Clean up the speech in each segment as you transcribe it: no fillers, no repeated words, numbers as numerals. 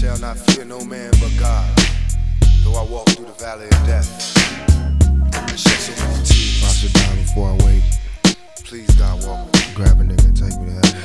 shall not fear no man but God. Though I walk through the valley of death, and shed so many tears. I should die before I wake. Please, God, walk with me. Grab a nigga and take me to heaven.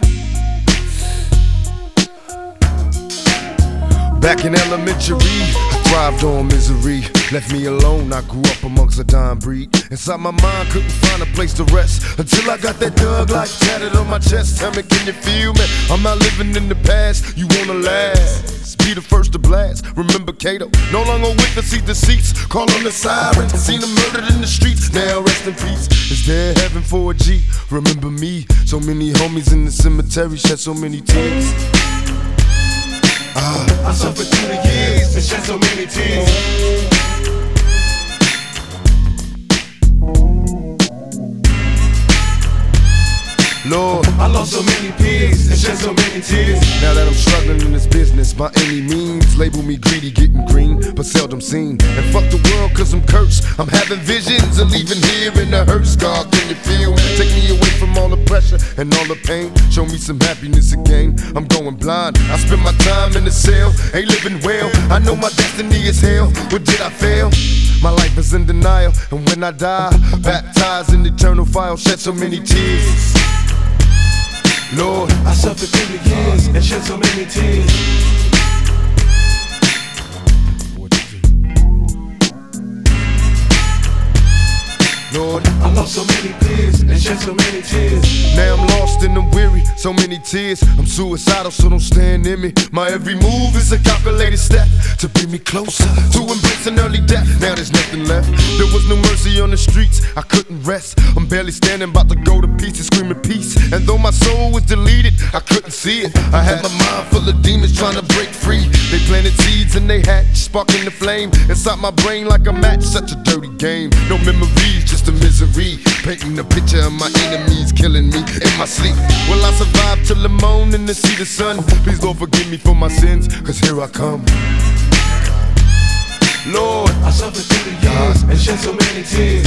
Back in elementary, I thrived on misery. Left me alone, I grew up amongst a dying breed. Inside my mind, couldn't find a place to rest until I got that Thug Life tatted on my chest. Tell me, can you feel me? I'm not living in the past, you wanna last. Be the first to blast. Remember Kato, no longer with us, see deceits. Call on the sirens, seen them murdered in the streets. Now rest in peace. Is there heaven for a G? Remember me, so many homies in the cemetery shed so many tears. I suffered through the years and shed so many tears. Lord, I lost so many peers and shed so many tears. now that I'm struggling in this business by any means, label me greedy, getting green, but seldom seen. And fuck the world cause I'm cursed. I'm having visions of leaving here in the hurt scar. Can you feel me? Take me away from all the pressure and all the pain. Show me some happiness again. I'm going blind. I spend my time in the cell, ain't living well. I know my destiny is hell. What did I fail? My life is in denial, and when I die, baptized in eternal fire, shed so many tears. Lord, I suffered through the years and shed so many tears. Lord, I lost so many peers and shed so many tears. now I'm lost and I'm weary, so many tears. I'm suicidal, so don't stand near me. My every move is a calculated step to bring me closer to embracing early death. Now there's nothing left. There was no mercy on the streets, I couldn't rest. I'm barely standing, about to go to pieces, screaming peace. And though my soul was deleted, I couldn't see it. I had my mind full of demons trying to break free. They planted seeds and they hatched, sparking the flame inside my brain like a match. Such a dirty game, no memories, just a misery. Painting a picture of my enemies killing me in my sleep. Will I survive till the morning to see the sun? Please Lord forgive me for my sins, cause here I come. Lord, I suffered through the years and shed so many tears.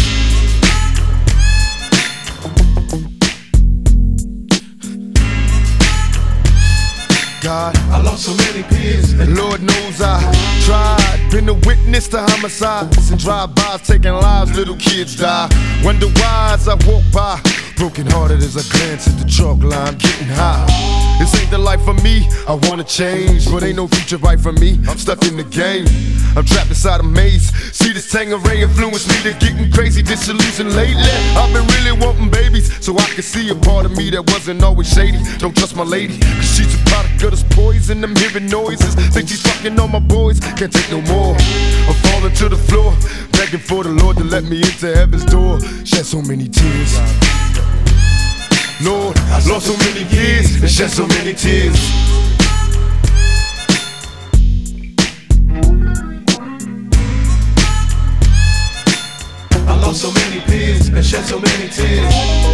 God, I lost so many peers and Lord knows I tried. Been a witness to homicides and drive-bys taking lives, little kids die. Wonder why as I walk by, broken hearted as I glance at the chalk line, getting high. This ain't the life for me, I wanna change, but ain't no future right for me, I'm stuck in the game. I'm trapped inside a maze, see this Tangeray influence me to getting crazy, disillusioned lately. I've been really wanting babies, so I can see a part of me that wasn't always shady. Don't trust my lady, cause she's a product of this poison. I'm hearing noises, think she's fucking on my boys, can't take no more. I'm falling to the floor, begging for the Lord to let me into heaven's door. Shed so many tears. Lord, I lost so many years and shed so many tears. I lost so many peers and shed so many tears.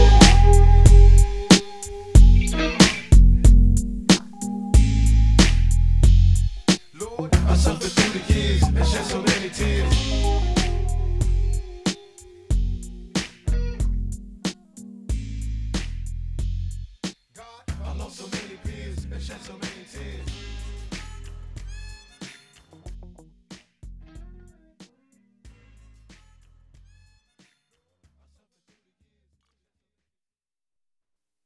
Lord, I suffered through the years and shed so many tears. I lost so many peers and shed so many tears.